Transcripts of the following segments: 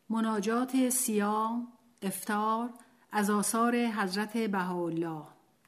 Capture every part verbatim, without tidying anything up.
مناجات صیام افطار از آثار حضرت بهاءالله.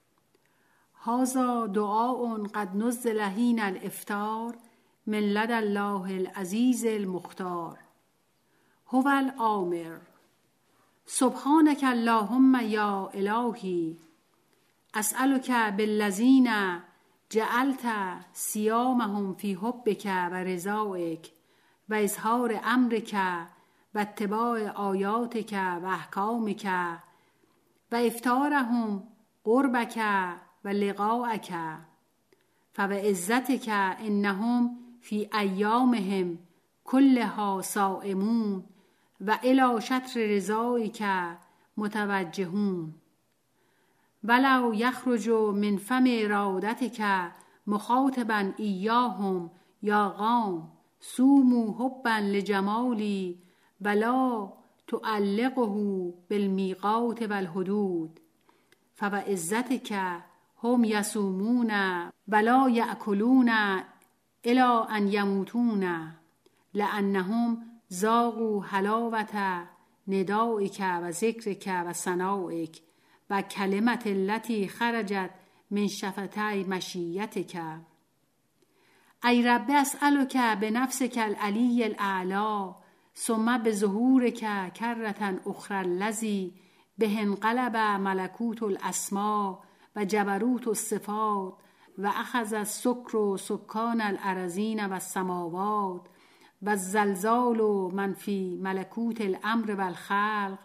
هذا دعاء قد نزل حین الافطار من لدی الله العزیز المختار. هو الآمر سبحانك اللهم یا الهی اسألك بالذین جعلت صیامهم فی حبک و رضایک و اظهار امرک و اتباع آیاتک و احکامک و افطارهم قربک و لقاءک فبعزتک انهم فی ایامهم کلها صائمون و الی شطر رضایک متوجهون ولو یخرج من فم ارادتک مخاطبا ایاهم یا قوم صوموا حبا لجمالی ولا تعلقه بالمیقات و الحدود فبعزتک هم یصومون ولا یأکلون الی ان یموتون لانهم ذاقوا حلاوة ندائک و ذکرک و ثنائک و کلمة التي خرجت من شفتي مشیتک. ای رب اسألک بنفسک العلی الاعلی ثم بظهورک کرة اخرى الذی به انقلب ملکوت الاسماء و جبروت الصفات و اخذ السکر سکان الارضین و السماوات و الزلزال من فی ملکوت الامر و الخلق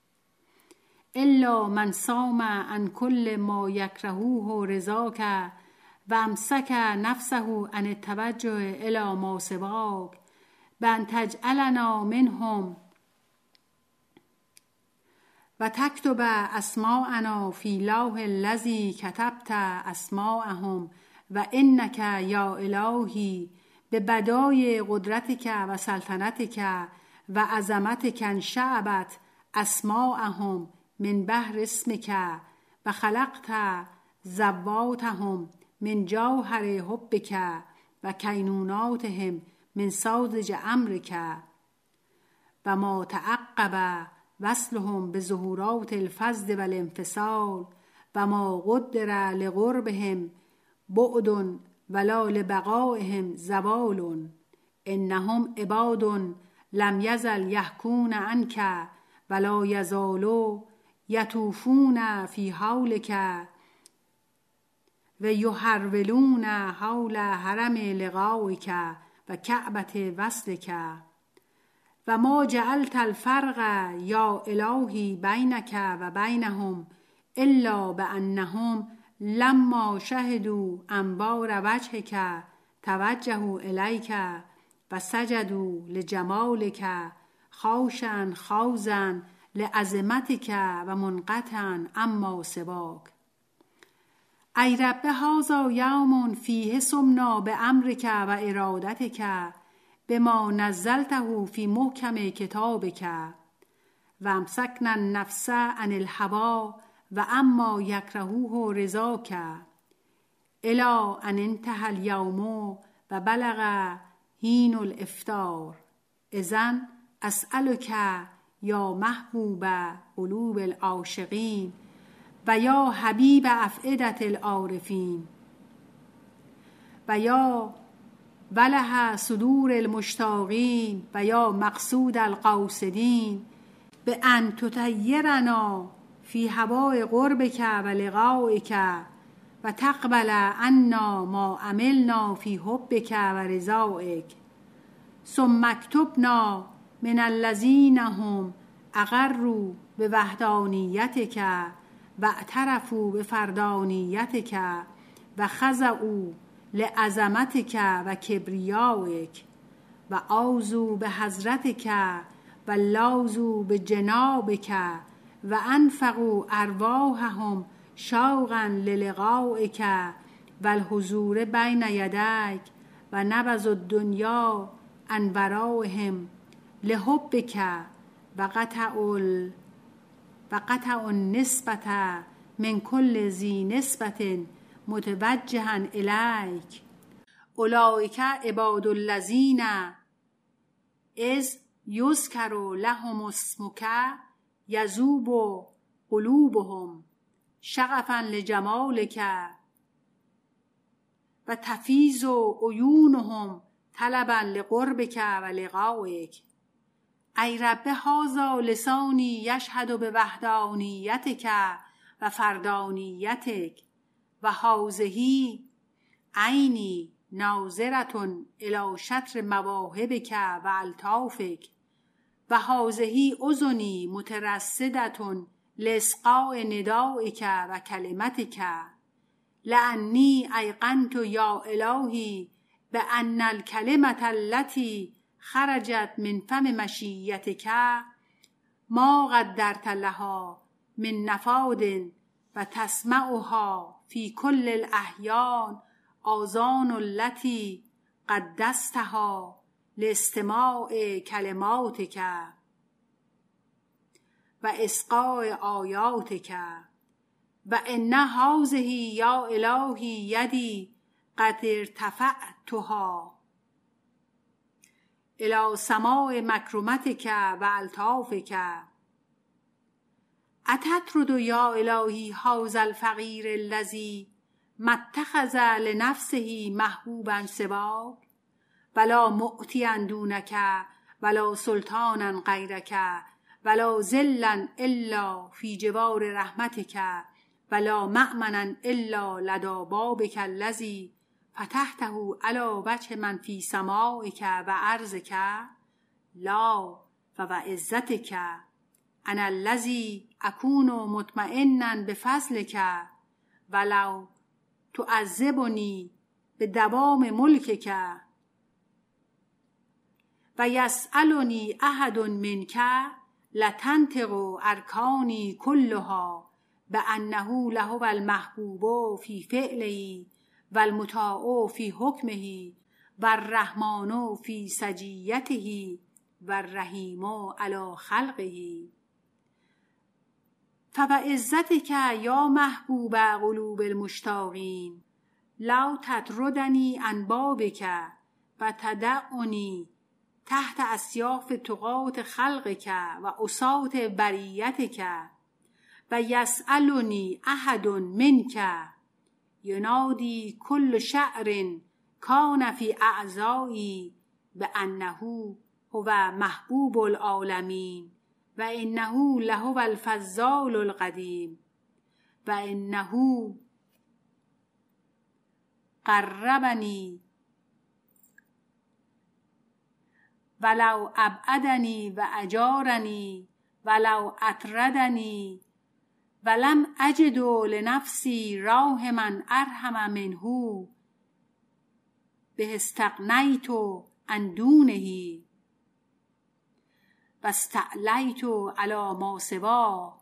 الا من صام عن کل ما یکرهوه رضاک و امسک نفسه عن التوجه الی ما سواک بان تجعلنا منهم و تکتب اسماءنا فی لوح الذی کتبت اسماءهم و انک یا الهی به بدای قدرتک و سلطنتک و عظمتک انشعبت اسماءهم من بحر اسمک و خلقت ذواتهم من جوهر حبک و کینوناتهم من ساذج امرک و ما تعقب وصلهم بظهورات الفضل و الانفصال و ما قدر لقربهم بعد ولا لبقائهم زوال انهم عباد لم یزل یحکون عنک ولا یزالوا یطوفون فی حولک و یحرولون حول حرم لقائک و کعبة وصلک و ما جعلت الفرق یا الهی بینک و بینهم الا بانهم لما شهدوا انوار وجهک توجهوا الیک و سجدوا لجمالک خاشعا خوضا لعظمتک و منقطعا اما سواک. ای رب هذا یوم فیه صمنا بامرک و ارادتک بما نزلته فی محکم کتابک و امسکنا النفس عن الهوی و اما یکرهوه رضاک الی ان انتهى اليوم و بلغ حین الافطار. اذن اسألک یا محبوب قلوب العاشقین و یا حبیب افئدة العارفین و یا وله صدور المشتاقین و یا مقصود القاصدین بان تطیرنا فی هواء قربک و لقائک و تقبل عنا ما عملنا فی حبک و رضایک ثم اکتبنا من الذین هم اقروا بوحدانیتک و اعترفوا بفردانیتک و خضعوا لعظمتک و کبریایک و آوذوا بحضرتک و لاذوا بجنابک و انفقوا ارواحهم شوقا للقائک و الحضور بین یدیک و نبذوا الدنیا عن ورائهم لحبک و قطعوا و قطع النسبة من کل ذی نسبة متوجها الیک اولئک عباد الذین اذ یذکر لهم اسمک یذوب قلوبهم شغفا لجمالک و تفیض عیونهم طلبا لقربک و لقائک. ای رب هذا لسانی یشهد بوحدانیتک و فردانیتک و هذه عینی ناظرة الی شطر مواهبک و الطافک و هذه اذنی مترصدة لاصغاء ندائک و کلمتک لانی ایقنت یا الهی بان الکلمة التي خرجت من فم مشیتک ما قدرت لها من نفاد و تسمعها فی کل الاحیان آذان التي قدستها لاستماع کلماتک و اصغاء آیاتک و ان هذه یا الهی یدی قد ارتفعتها الی سماع مکرمتک و الطافک. اتطرد یا الهی هذا الفقیر الذی ما اتخذ لنفسه محبوبا سواک ولا معطیا دونک ولا سلطانا غیرک ولا ذلا الا فی جوار رحمتک ولا مأمنا الا لدی بابک الذی فتحته علی وجه من فی سمائک و ارضک لا فوعزتک انا الذی اکون مطمئنا بفضلک ولو تعذبنی بدوام ملکک و یسألنی احد منک لتنطق ارکانی کلها بانه لهو المحبوب فی فعله و المطاع فی حکمه و الرحمن فی سجیته و الرحیم علی خلقه. فبعزتک یا محبوب قلوب المشتاقین لو تطردنی عن بابک و تدعنی تحت اسیاف طغاة خلقک و عصاة بریتک و یسألنی احد منک ینادی کل شعر کان فی اعضایی بانه هو محبوب العالمین و انه لهو الفضال القدیم و انه قربنی ولو ابعدنی و اجارنی ولو اطردنی ولم اجد لنفسی راحما ارحم منه به استغنیت عن دونه و استعلیت علی ما سواه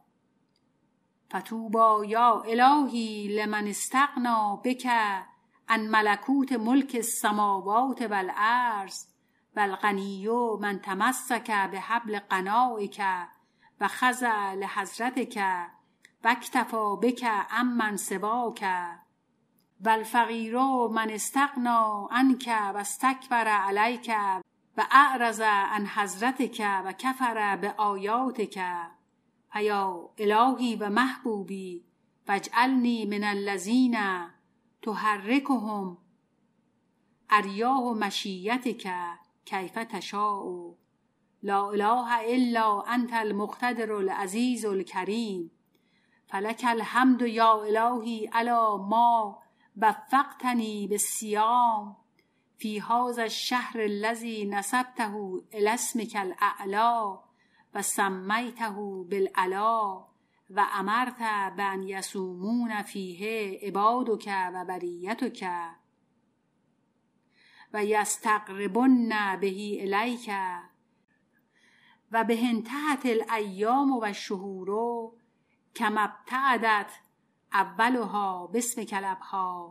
فطوبی یا الهی لمن استغنی بک عن ملکوت ملک السماوات و الارض و الغنی من تمسک بحبل غنایک و خضع لحضرتک و اکتفی بک عمن سواک و الفقیر من استغنی عنک و استکبر علیک و اعرض عن حضرتک و کفر بآیاتک فیا الهی و محبوبی واجعلنی من الذین تحرکهم اریاح مشیتک کیف تشاء لا اله الا انت المقتدر العزیز الکریم فلک الحمد یا الهی علی ما وفقتنی بالصیام فی هذا الشهر الذی نسبته الی اسمک الاعلی و سمیته بالعلا و امرت بان یصومون فیه عبادک و بریتک و یستقربن به الیک و به انتهت الایام و الشهور کما ابتعدت اولها باسمک الابهی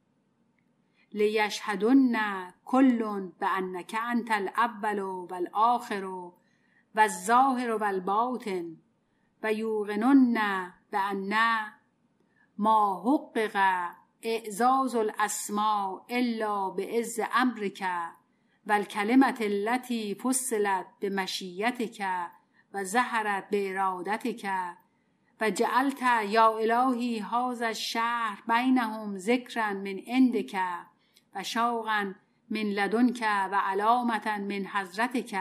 لیشهدن کل بانک انت الاول و الاخر و الظاهر و الباطن و یوقنن بان ما حقق اعزاز الاسماء الا بعز امرک و الکلمة التي فصلت بمشیتک و ظهرت بارادتک و جعلت یا الهی هذا الشهر بینهم ذکرا من عندک و شوقا من لدنک و علامة من حضرتک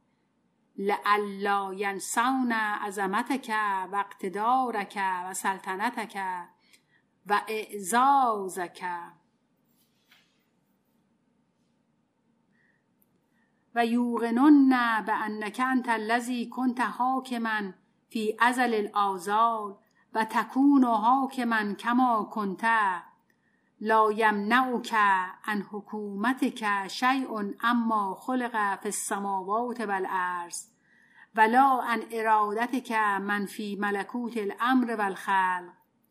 لئلا ینسون عظمتک و اقتدارک و سلطنتک و اعزازک و یوقنن بانک انت الذی کنت حاکما فی ازل الآزال و تکون حاکما کما کنت لا یمنعک عن حکومتک شیء اما خلق فی السماوات و الارض ولا عن ارادتک من فی ملکوت الامر و الخلق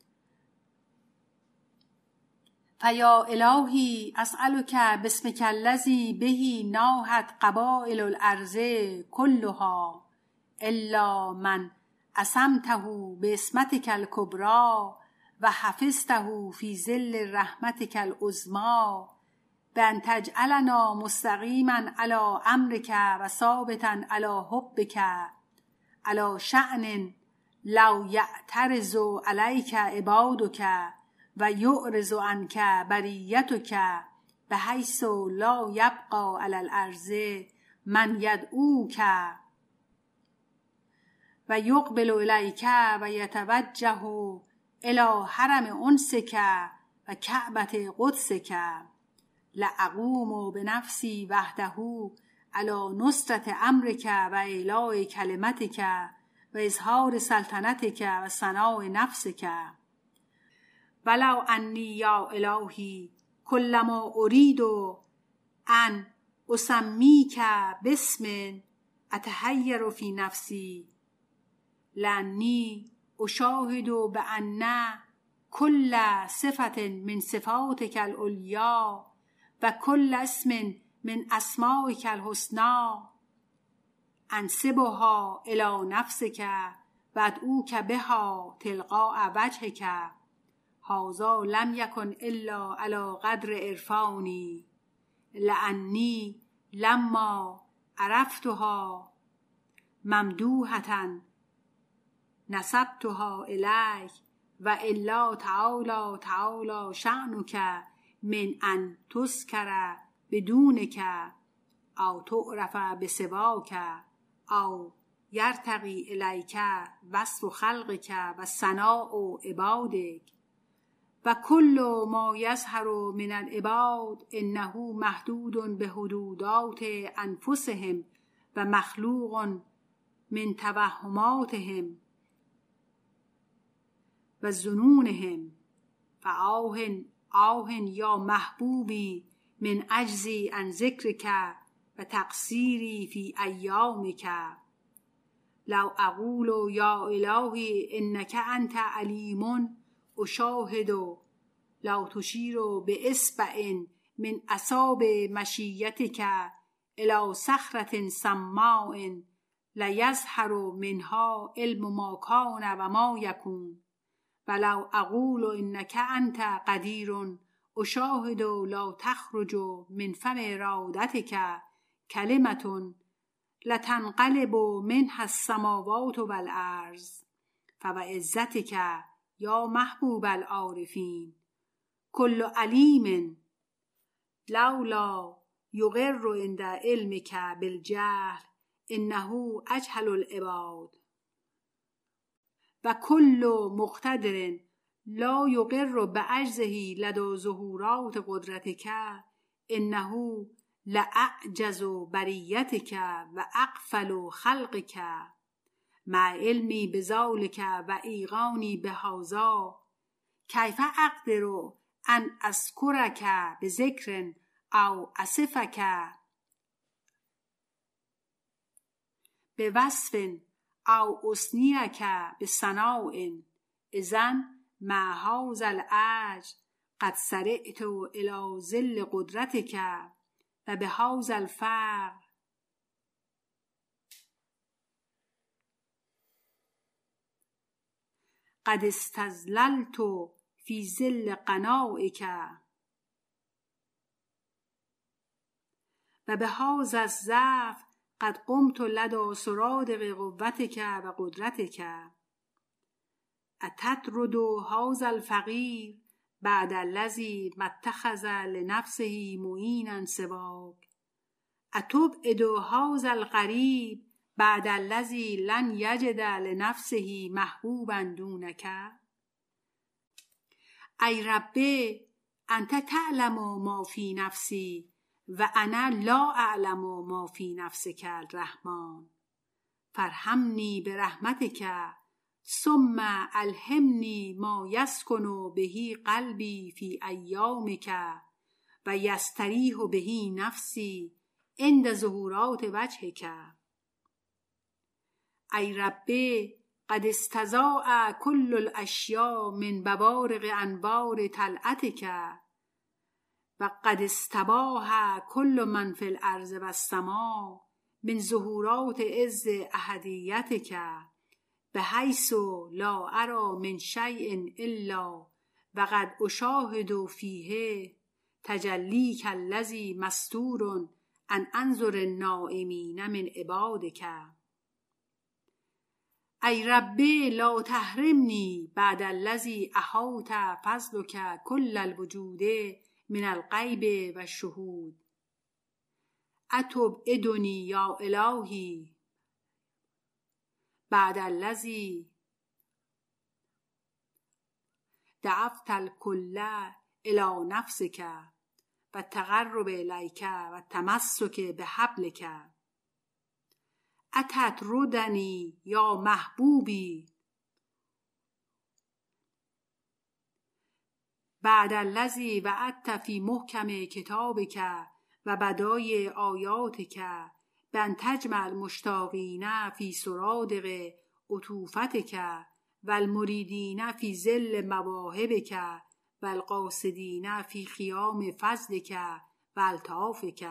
فیا الهی اسألک باسمک الذی به ناحت قبایل الارض کلها الا من عصمته بعصمتک الکبری و حفظته فی ظل رحمتک العظمی بان تجعلنا مستقیما علی امرک و ثابتا علی حبک علی شأن لو یعترض علیک عبادک و یعرض عنک بریتک بحیث لا یبقی علی الارض من یدعوک و یقبل الیک و یتوجه الی حرم انسک و کعبة قدسک لاقوم بنفسی وحده علی نصرة امرک و اعلاء کلمتک و اظهار سلطنتک و ثناء نفسک ولو انی یا الهی کلما ارید ان اسمیک باسم اتحیر فی نفسی لانی اشاهد بان کل صفة من صفاتک العلیا و کل اسم من اسمائک الحسنی انسبها الی نفسک و ادعوک بها تلقاء وجهک هذا لم یکن الا علی قدر عرفانی لانی لما عرفتها ممدوحة نسبتها الیک و الا تعالی تعالی شأنک من ان تذکر بدونک او تعرف بسواک او یرتقی الیک وصف خلقک و ثناء عبادک و کل ما یظهر من العباد انه محدود بحدودات انفسهم و مخلوق من توهماتهم و ظنونهم فآه آه یا محبوبی من عجزی عن ذکرک و تقصیری فی ایامک لو اقول یا الهی انک انت علیم اشاهد لو تشیر باصبع من اصابع مشیتک الی صخرة صماء لیظهر منها علم ما کان و ما یکون ولو اقول انک انت قدیر اشاهد لا تخرج من فم ارادتک کلمة لتنقلب منها السماوات و الارض فبعزتک یا محبوب العارفین کل علیم لولا یقر عند علمک بالجهل انه اجهل العباد و کل مقتدر لا یقر بعجزه لدى ظهورات قدرتک انه لاعجز بریتک و اغفل خلقک مع علمی بذلک و ایقانی بهذا کیف اقدر ان اذکرک بذکر او اصفک بوصف او اثنیک بثناء اذن مع هذا العجز قد سرعت الی ظل قدرتک و بهذا الفقر قد استظللت فی ظل قنائک و به هاذا الضعف قد قمت لدى سرادق قوتک و قدرتک. اتطرد هذا الفقیر بعد الذی ما اتخذ لنفسه معینا سواک. اتبعد هذا الغریب بعد الذی لن یجد لنفسه محبوبا دونک. ای رب انت تعلم ما فی نفسی و انا لا اعلم ما فی نفسک الرحمن. فارحمنی برحمتک ثم الهمنی ما یسکن به قلبی فی ایامک و یستریح به نفسی عند ظهورات وجهک. ای رب قد استضاء کل الاشیاء من بوارق انوار طلعتک و قد استباح کل من فی الارض و السماء من ظهورات عز احدیتک بحیث لا اری من شیء الا و قد اشاهد فیه تجلیک الذی مستور عن انظر النائمین من عبادک. ای رب لا تحرمنی بعد الذی احاط فضلک کل الوجود من الغیب و الشهود. اتبعدنی یا الهی بعد الذی دعوت الکل الی نفسک و التقرب الیک و التمسک بحبلک. اتطردنی یا محبوبی بعد الذی وعدت فی محکم کتابک و بدای آیاتک بان تجمع المشتاقین فی سرادق عطوفتک و المریدین فی ظل مواهبک و القاصدین فی خیام فضلک و الطافک.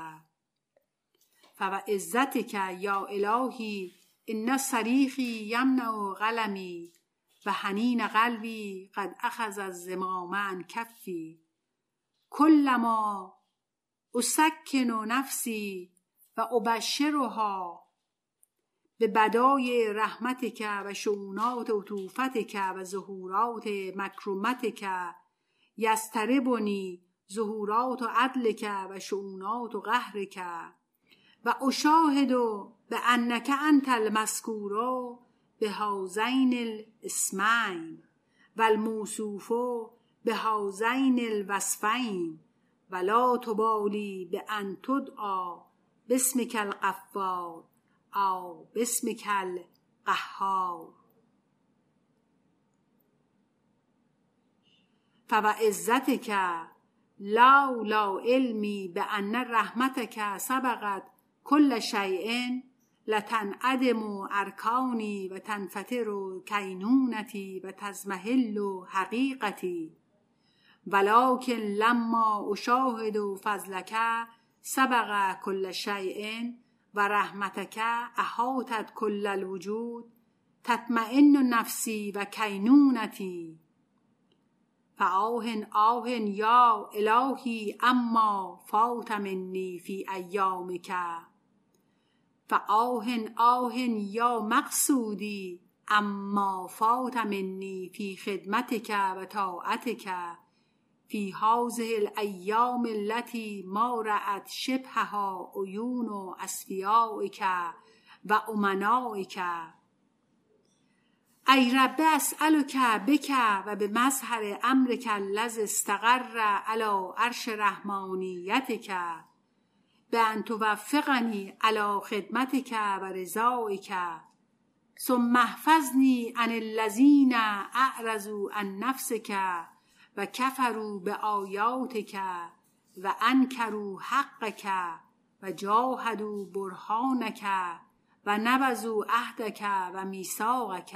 فوعزتک یا الهی ان صریخی یمنع قلمی و حنین قلبی قد اخذ الزمام عن کفی. کلما اسکن نفسی و ابشرها به بدای رحمتک و شؤونات عطوفتک و ظهورات مکرمتک یضطربنی ظهورات عدلک و شؤونات قهرک و اشاهد بانک انت المذکور بهذین الاسمین و الموصوف بهذین الوصفین ولا تبالی بان تدعی باسمک الغفار او باسمک القهار. فوعزتک لولا علمی بان رحمتک سبقت کل شیء لتنعدم ارکانی و تنفطر کینونتی و تضمحل حقیقتی. ولکن لما اشاهد فضلک سبق کل شیء و رحمتک احاطت کل الوجود تطمئن نفسی و کینونتی. فآه آه یا الهی اما فات منی فی ایامک. فآه آه یا مقصودی اما فات منی فی خدمتک و طاعتک فی هذه الایام التي ما رأت شبهها عیون اصفیائک و امنائک. ای رب اسألک بک و بمظهر امرک الذی استقر علی عرش رحمانیتک بان توفقنی علی خدمتک و رضایک. ثم احفظنی عن الذین اعرضوا عن نفسک و کفروا بآیاتک و انکروا حقک و جاهدوا برهانک و نبذوا عهدک و میثاقک.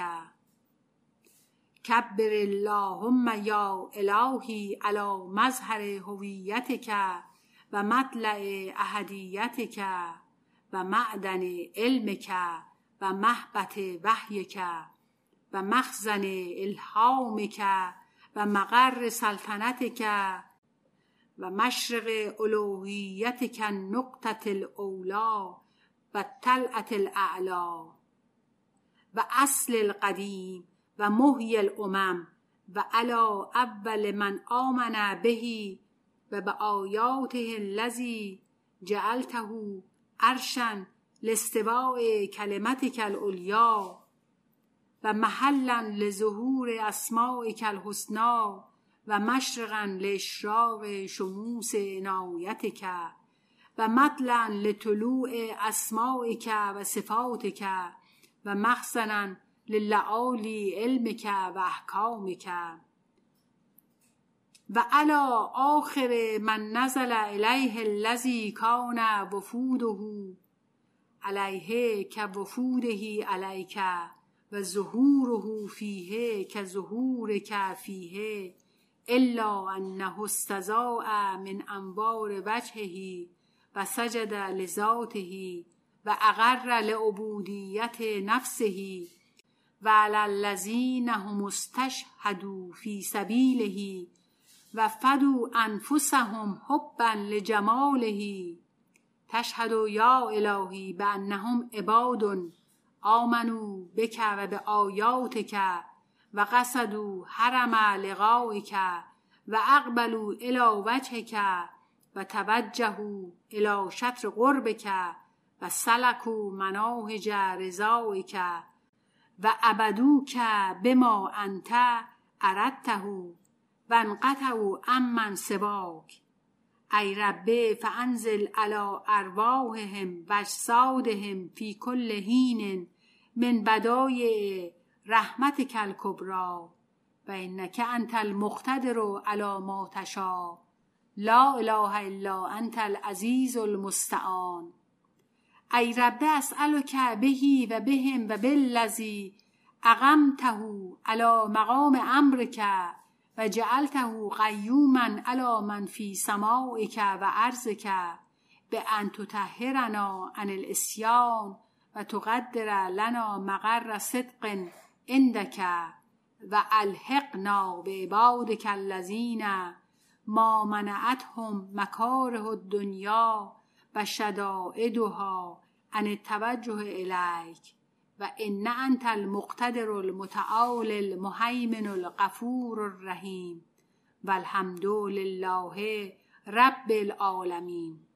کبر اللهم یا الهی علی مظهر هویتک و مطلع احدیتک و معدن علمک و محبط وحیک و مخزن الهامک و مقر سلطنتک و مشرق الوهیتک النقطة الاولی و طلعة الاعلی و اصل القدیم و محیی الامم و علی اول من آمن به و به آیاته الذی جعلته عرشا لاستواء کلمتک العلیا و محلا لظهور اسمائک الحسنی و مشرقا لاشراق شموس عنایتک و مطلعا لطلوع اسمائک و صفاتک و مخزنا للعالی علمک و احکامک و علی آخر من نزل الیه الذی کان وفوده علیه کوفوده علیک و ظهوره فیه کظهورک فیه الا انه استضاء من انوار وجهه و سجد لذاته و اقر لعبودیت نفسه و علی الذین هم استشهدوا فی سبیله و فدوا انفسهم حبا لجماله تشهد یا الهی بانهم عباد آمنوا بک و به آیاتک و قصدوا حرم لقائک و اقبلوا الی وجهک و توجهوا الی شطر قربک و سلکوا مناهج رضایک و عبدوک بما انت اردته و انقطعوا عمن سواک ای رب فانزل علی ارواحهم و اجسادهم فی کل حین من بدایع رحمتک الکبری و انک انت المقتدر علی ما تشاء لا اله الا انت العزیز المستعان ای رب اسألک به و بهم و بالذی اقمته علی مقام امرک و جعلته قیوما علی من فی سمائک و ارضک بان تطهرنا عن العصیان و تقدر لنا مقر صدق عندک و الحقنا بعبادک الذین ما منعتهم مکاره الدنیا و شدائدها عن التوجه الیک و ان انت المقتدر المتعال المهیمن الغفور الرحیم و الحمد لله رب العالمین.